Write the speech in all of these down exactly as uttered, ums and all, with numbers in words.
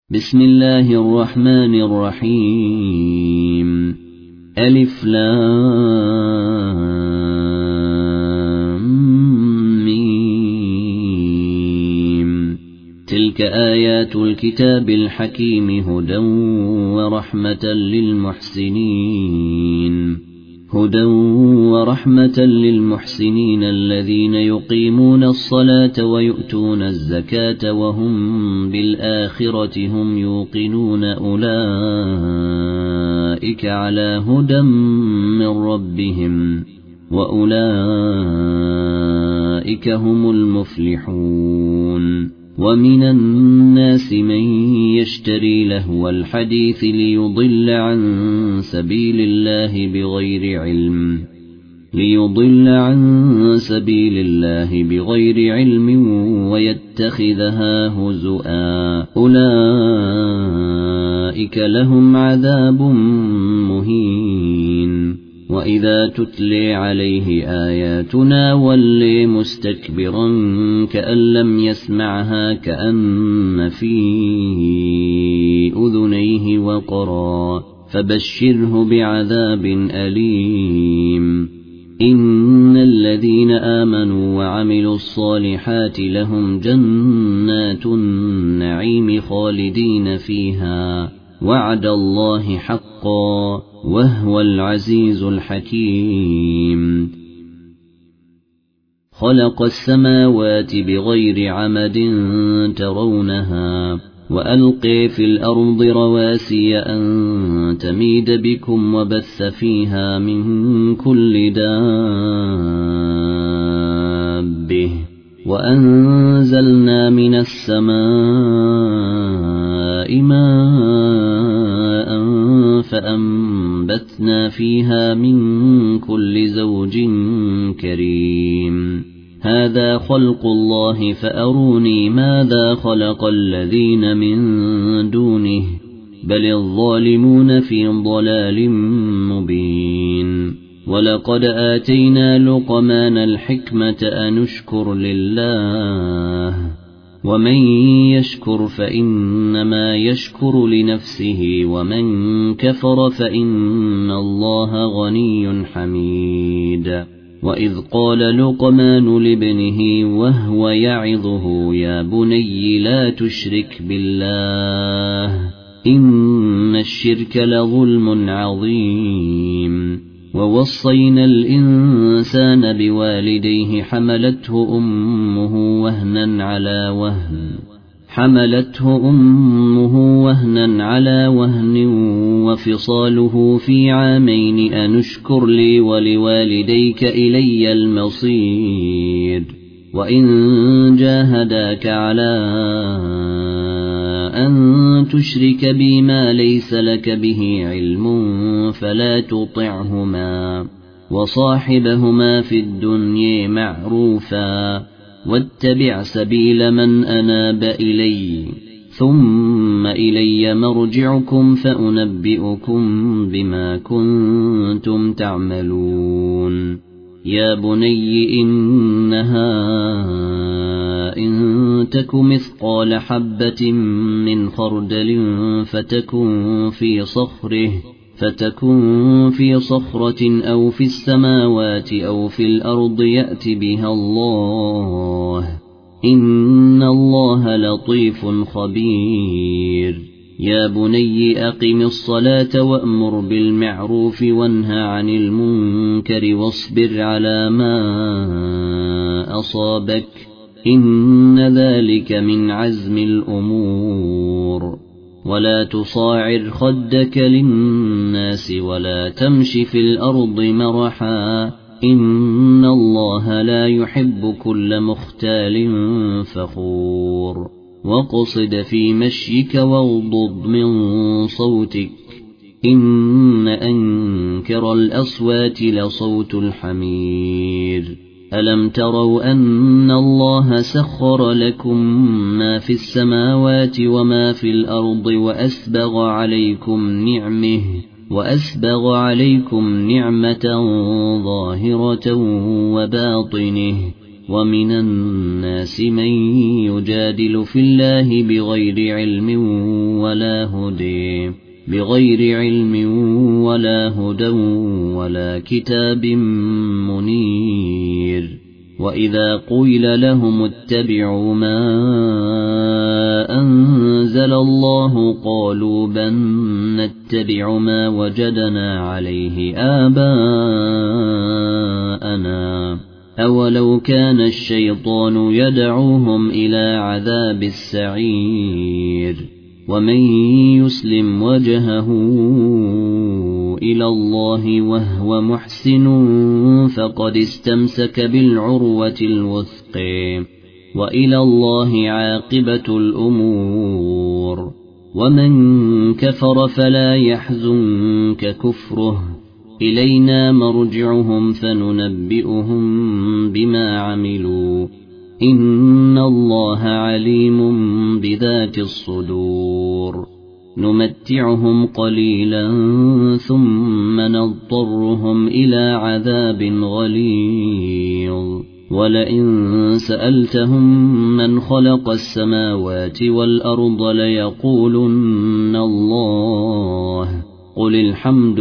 بسم الله الرحمن الرحيم. ألف لام ميم. تلك آيات الكتاب الحكيم هدى ورحمة للمحسنين هدى ورحمة للمحسنين الذين يقيمون الصلاة ويؤتون الزكاة وهم بالآخرة هم يوقنون أولئك على هدى من ربهم وأولئك هم المفلحون. ومن الناس من يشتري لهو الحديث ليضل عن سبيل الله بغير علم ليضل عن سبيل الله بغير علم ويتخذها هزؤا أولئك لهم عذاب مهين. وإذا تتلي عليه آياتنا ولي مستكبرا كأن لم يسمعها كأن في أذنيه وقرا فبشره بعذاب أليم. إن الذين آمنوا وعملوا الصالحات لهم جنات النعيم خالدين فيها وعد الله حقا وهو العزيز الحكيم. خلق السماوات بغير عمد ترونها وألقي في الأرض رواسي أن تميد بكم وبث فيها من كل دابة وأنزلنا من السماء ماء فأنبتنا فيها من كل زوج كريم. هذا خلق الله فأروني ماذا خلق الذين من دونه بل الظالمون في ضلال مبين. ولقد آتينا لقمان الحكمة أن اشكر لله ومن يشكر فإنما يشكر لنفسه ومن كفر فإن الله غني حميد. وإذ قال لقمان لابنه وهو يعظه يا بني لا تشرك بالله إن الشرك لظلم عظيم. ووصينا الإنسان بوالديه حملته أمه وهنا على وهن حملته أمه وهنا على وهن وفصاله في عامين أن اشكر لي ولوالديك إلي المصير. وإن جاهداك على أن تشرك بي ما ليس لك به علم فلا تطعهما وصاحبهما في الدنيا معروفا واتبع سبيل من أناب إلي ثم إلي مرجعكم فأنبئكم بما كنتم تعملون. يا بني إنها إن تك مثقال حبة من خردل فتكن في صخره فتكن في صخرة أو في السماوات أو في الأرض يأت بها الله إن الله لطيف خبير. يا بني أقم الصلاة وأمر بالمعروف وانهى عن المنكر واصبر على ما أصابك إن ذلك من عزم الأمور. ولا تصاعر خدك للناس ولا تمش في الأرض مرحا إن الله لا يحب كل مختال فخور. واقصد في مشيك واغضض من صوتك إن أنكر الأصوات لصوت الحمير. ألم تروا أن الله سخر لكم ما في السماوات وما في الأرض وأسبغ عليكم نعمه وأسبغ عليكم نعمة ظاهرة وباطنه ومن الناس من يجادل في الله بغير علم ولا هدى بغير علم ولا هدى ولا كتاب منير وإذا قيل لهم اتبعوا ما أنزل الله قالوا بل نتبع ما وجدنا عليه آباءنا أولو كان الشيطان يدعوهم إلى عذاب السعير ومن يسلم وجهه إلى الله وهو محسن فقد استمسك بالعروة الوثقى وإلى الله عاقبة الأمور ومن كفر فلا يحزنك كفره إلينا مرجعهم فننبئهم بما عملوا إن الله عليم بذات الصدور نمتعهم قليلا ثم نضطرهم إلى عذاب غليظ ولئن سألتهم من خلق السماوات والأرض ليقولن الله قل الحمد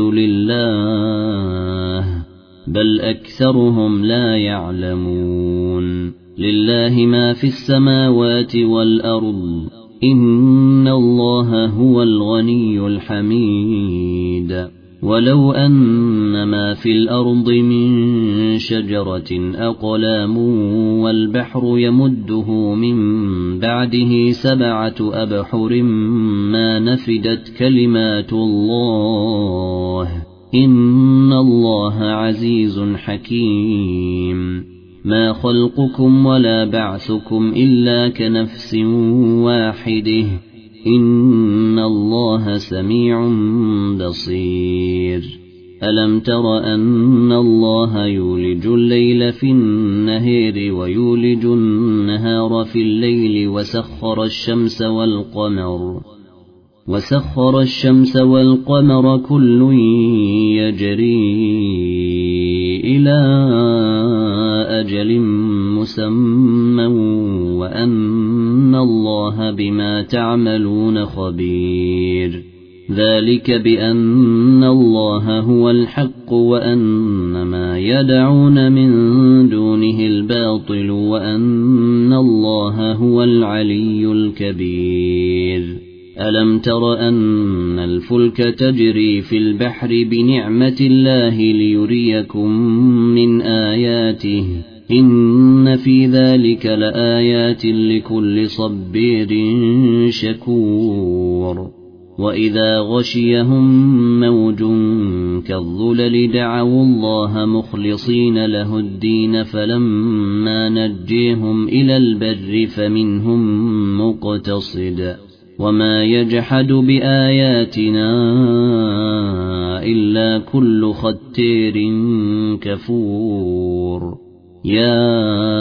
لله بل أكثرهم لا يعلمون لله ما في السماوات والأرض إن الله هو الغني الحميد ولو أن ما في الأرض من شجرة أقلام والبحر يمده من بعده سبعة أبحر ما نفدت كلمات الله إن الله عزيز حكيم ما خلقكم ولا بعثكم إلا كنفس واحده إن الله سميع بصير ألم تر أن الله يولج الليل في النهار ويولج النهار في الليل وسخر الشمس والقمر وسخر الشمس والقمر كل يجري إلى أجل مسمى وأن الله بما تعملون خبير ذلك بأن الله هو الحق وأن ما يدعون من دونه الباطل وأن الله هو العلي الكبير ألم تر أن الفلك تجري في البحر بنعمة الله ليريكم من آياته إن في ذلك لآيات لكل صبير شكور وإذا غشيهم موج كالظلل دعوا الله مخلصين له الدين فلما نجيهم إلى البر فمنهم مقتصد وما يجحد بآياتنا إلا كل ختير كفور يا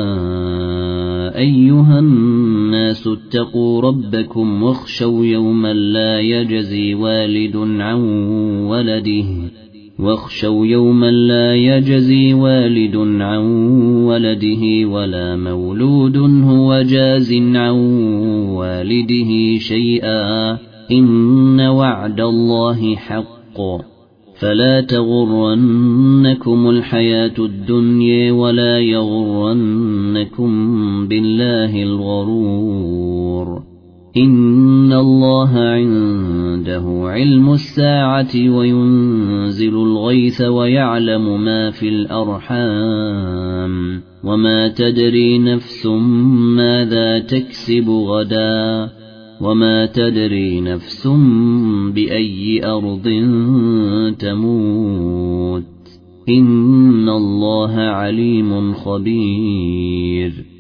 أيها الناس اتقوا ربكم واخشوا يوما لا يجزي والد عن ولده واخشوا يوما لا يجزي والد عن ولده ولا مولود هو جاز عن والده شيئا إن وعد الله حق فلا تغرنكم الحياة الدنيا ولا يغرنكم بالله الغرور إن الله عنده علم الساعة وينزل الغيث ويعلم ما في الأرحام وما تدري نفس ماذا تكسب غدا وما تدري نفس بأي أرض تموت إن الله عليم خبير